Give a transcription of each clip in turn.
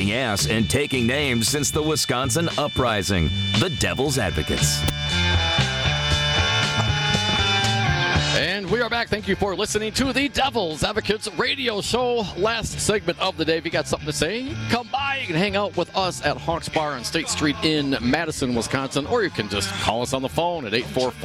kicking ass and taking names since the Wisconsin Uprising. The Devil's Advocates. And we are back. Thank you for listening to the Devil's Advocates radio show. Last segment of the day. If you got something to say, come by. You can hang out with us at Hawks Bar on State Street in Madison, Wisconsin, or you can just call us on the phone at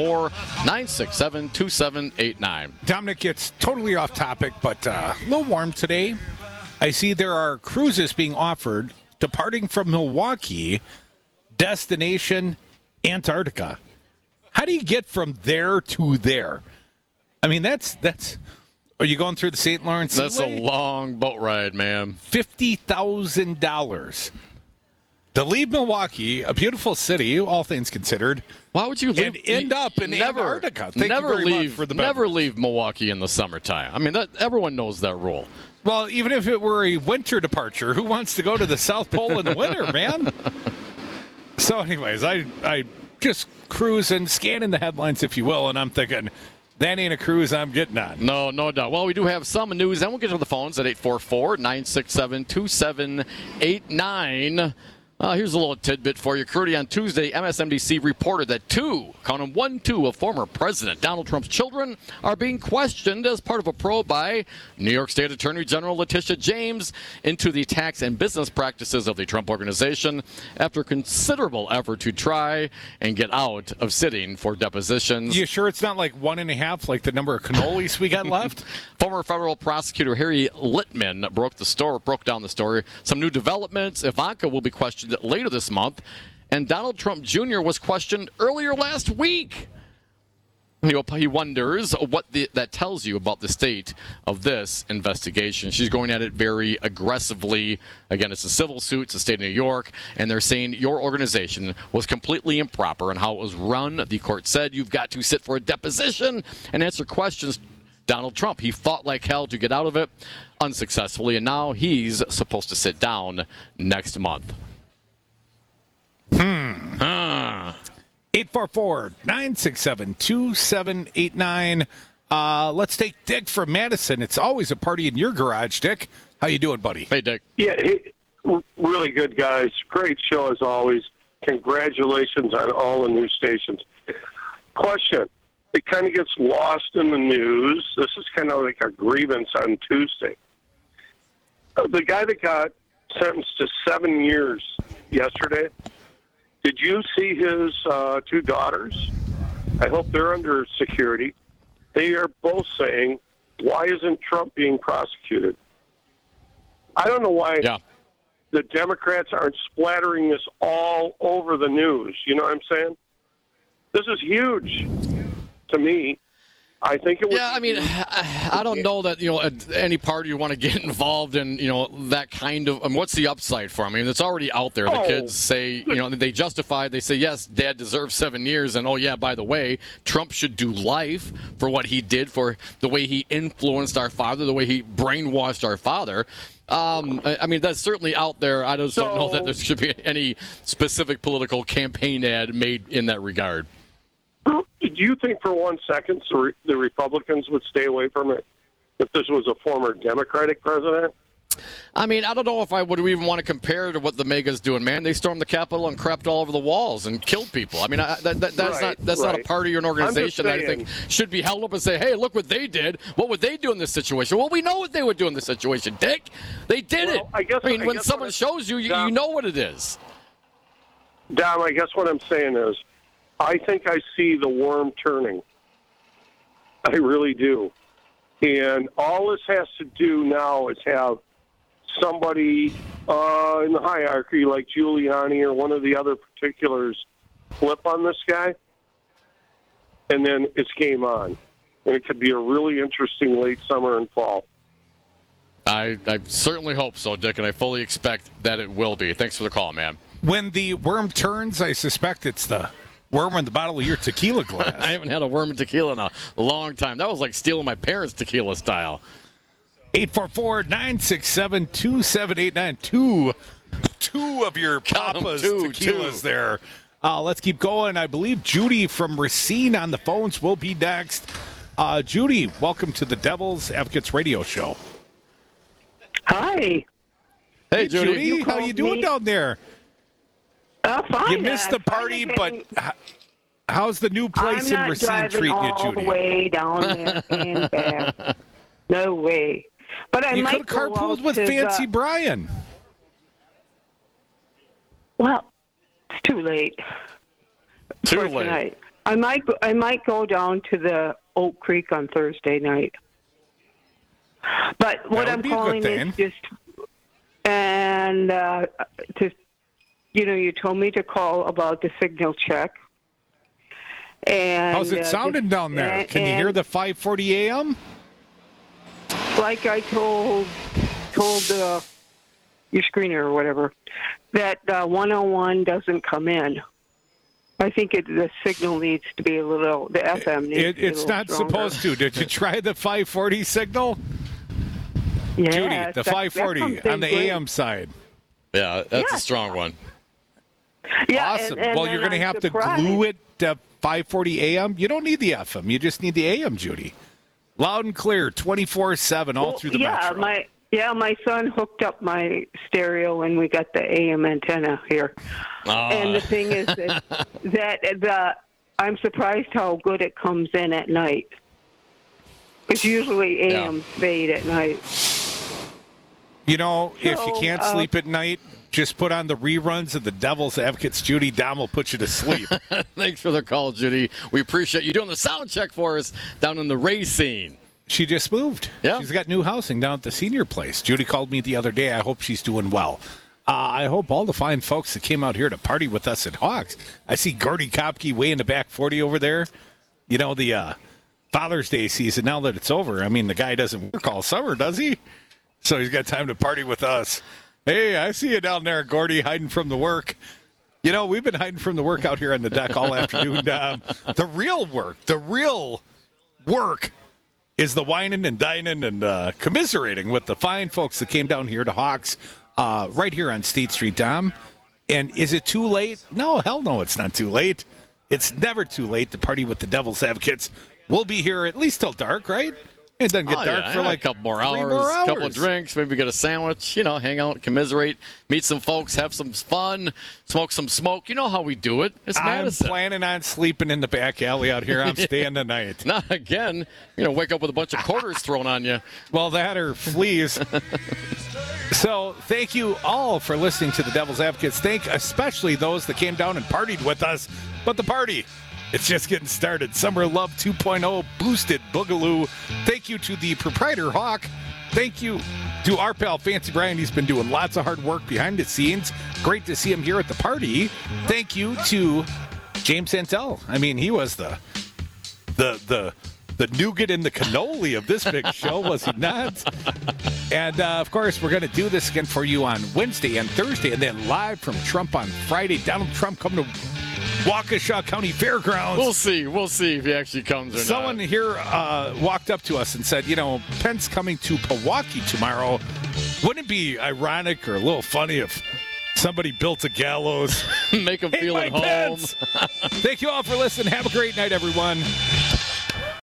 844-967-2789. Dominic, it's totally off topic, but a little warm today. I see there are cruises being offered departing from Milwaukee, destination Antarctica. How do you get from there to there? I mean, that's. Are you going through the St. Lawrence Seaway? That's a long boat ride, man. $50,000 to leave Milwaukee, a beautiful city, all things considered. Why would you leave, and end up in Antarctica? Thank you very much for the never leave Milwaukee in the summertime. I mean, everyone knows that rule. Well, even if it were a winter departure, who wants to go to the South Pole in the winter, man? So, anyways, I just cruising, scanning the headlines, if you will, and I'm thinking, that ain't a cruise I'm getting on. No doubt. Well, we do have some news, and we'll get to the phones at 844-967-2789. Here's a little tidbit for you. Crudy, on Tuesday, MSNBC reported that one, two of former President Donald Trump's children are being questioned as part of a probe by New York State Attorney General Letitia James into the tax and business practices of the Trump Organization after considerable effort to try and get out of sitting for depositions. You sure it's not like 1.5, like the number of cannolis we got left? Former federal prosecutor Harry Littman broke down the story. Some new developments. Ivanka will be questioned later this month, and Donald Trump Jr. was questioned earlier last week. He wonders what that tells you about the state of this investigation. She's going at it very aggressively. Again, it's a civil suit. It's the state of New York, and they're saying your organization was completely improper in how it was run. The court said you've got to sit for a deposition and answer questions. Donald Trump, he fought like hell to get out of it unsuccessfully, and now he's supposed to sit down next month. 844-967-2789. Let's take Dick from Madison. It's always a party in your garage, Dick. How you doing, buddy? Hey, Dick. Yeah, really good, guys. Great show as always. Congratulations on all the new stations. Question. It kind of gets lost in the news. This is kind of like a grievance on Tuesday. The guy that got sentenced to 7 years yesterday, did you see his two daughters? I hope they're under security. They are both saying, why isn't Trump being prosecuted? I don't know why the Democrats aren't splattering this all over the news. You know what I'm saying? This is huge to me. I think it was. Yeah, I mean, I don't know that, any party you want to get involved in, that kind of. What's the upside for them? I mean, it's already out there. The kids say, they justify. They say, yes, Dad deserves 7 years, and by the way, Trump should do life for what he did, for the way he influenced our father, the way he brainwashed our father. I mean, that's certainly out there. I just don't know that there should be any specific political campaign ad made in that regard. Do you think for 1 second the Republicans would stay away from it if this was a former Democratic president? I mean, I don't know if I would even want to compare to what the MAGA's doing, man. They stormed the Capitol and crapped all over the walls and killed people. I mean, that's not a party or an organization that I think should be held up and say, hey, look what they did. What would they do in this situation? Well, we know what they would do in this situation, Dick. They did it. I mean, when someone shows you, you know what it is. Dom, I guess what I'm saying is, I think I see the worm turning. I really do. And all this has to do now is have somebody in the hierarchy like Giuliani or one of the other particulars flip on this guy, and then it's game on. And it could be a really interesting late summer and fall. I certainly hope so, Dick, and I fully expect that it will be. Thanks for the call, man. When the worm turns, I suspect it's the worm in the bottle of your tequila glass. I haven't had a worm in tequila in a long time. That was like stealing my parents' tequila style. 844-967-2789. Two of your Papa's tequilas there. Let's keep going. I believe Judy from Racine on the phones will be next. Judy, welcome to the Devil's Advocates radio show. Hi. Hey, Judy. How you doing down there? Fine. You missed the party, but how's the new place in Racine treating you, all Judy? the way down there and back. No way. But I You might could have go carpooled out with to Fancy Brian. Well, it's too late. Too for late. Tonight. I might go down to the Oak Creek on Thursday night. But what That would I'm be a good calling thing. is just you told me to call about the signal check. And How's it sounding down there? Can you hear the 5:40 a.m.? Like I told your screener or whatever, that 101 doesn't come in. I think the signal needs to be a little. The FM needs to be a It's little not stronger. supposed to. Did you try the 540 signal? Yes, Judy, the that 540 comes in on the great. AM side. Yeah, that's a Yeah. strong one. Yeah, Awesome. and Well, you're going to have to glue it to 540 AM. You don't need the FM. You just need the AM, Judy. Loud and clear, 24/7, all through the metro. My son hooked up my stereo, and we got the AM antenna here. And the thing is that I'm surprised how good it comes in at night. It's usually AM fade at night. You know, if you So, can't sleep at night, just put on the reruns of the Devil's Advocates. Judy Dom will put you to sleep. Thanks for the call, Judy. We appreciate you doing the sound check for us down in the Racine. She just moved. Yeah. She's got new housing down at the senior place. Judy called me the other day. I hope she's doing well. I hope all the fine folks that came out here to party with us at Hawks. I see Gordy Kopke way in the back 40 over there. You know, the Father's Day season, now that it's over. I mean, the guy doesn't work all summer, does he? So he's got time to party with us. Hey, I see you down there, Gordy, hiding from the work. You know, we've been hiding from the work out here on the deck all afternoon. The real work is the whining and dining and commiserating with the fine folks that came down here to Hawks right here on State Street, Dom. And is it too late? No, hell no, it's not too late. It's never too late to party with the Devil's Advocates. We'll be here at least till dark, right? It doesn't get dark for like a couple more 3 hours, more a couple of drinks, maybe get a sandwich, hang out, commiserate, meet some folks, have some fun, smoke some smoke. You know how we do it. It's I'm Madison. planning on sleeping in the back alley out here. I'm staying the night. Not again. Wake up with a bunch of quarters thrown on you. Well, that or fleas. So thank you all for listening to the Devil's Advocates. Thank especially those that came down and partied with us. But the party, it's just getting started. Summer Love 2.0 boosted Boogaloo. Thank you to the proprietor, Hawk. Thank you to our pal, Fancy Brian. He's been doing lots of hard work behind the scenes. Great to see him here at the party. Thank you to James Santel. I mean, he was the nougat and the cannoli of this big show, was he not? And, of course, we're going to do this again for you on Wednesday and Thursday, and then live from Trump on Friday. Donald Trump coming to Waukesha County Fairgrounds. We'll see if he actually comes or Someone not. here walked up to us and said, Pence coming to Pewaukee tomorrow. Wouldn't it be ironic or a little funny if somebody built a gallows? Make him Hey, feel Mike at home. Pence! Thank you all for listening. Have a great night, everyone.